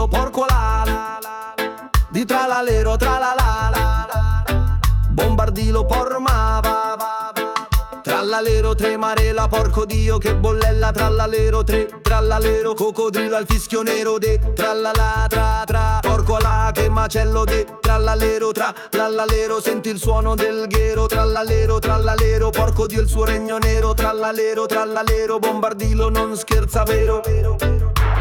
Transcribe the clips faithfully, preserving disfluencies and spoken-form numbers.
bombardilo, porco la la la, di tralalero tralalala, bombardilo porma va va va, trallalero tremarela, porco dio che bollella, trallalero tre, trallalero coccodrillo al fischio nero de, trallala tra tra, porco là che macello de, trallalero tra, trallalero senti il suono del ghero, trallalero trallalero, porco dio il suo regno nero, trallalero trallalero, bombardilo non scherza vero, vero, vero.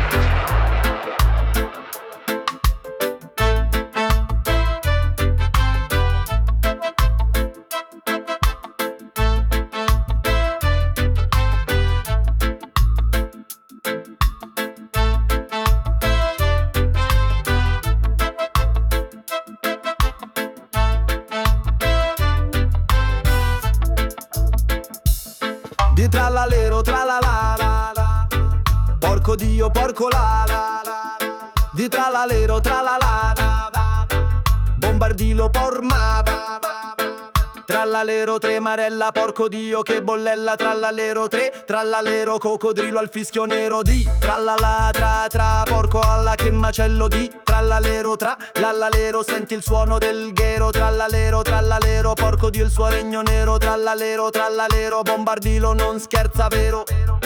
Di trallalero tralalala, porco dio porco la la la, di trallalero tralalala, bombardilo porma va va, trallalero tremarella, porco dio che bollella, trallalero tre, trallalero coccodrillo al fischio nero di, trallala tra tra, porco alla che macello di, trallalero tra, trallalero senti il suono del ghero, trallalero trallalero, porco dio il suo regno nero, trallalero trallalero, bombardilo non scherza vero.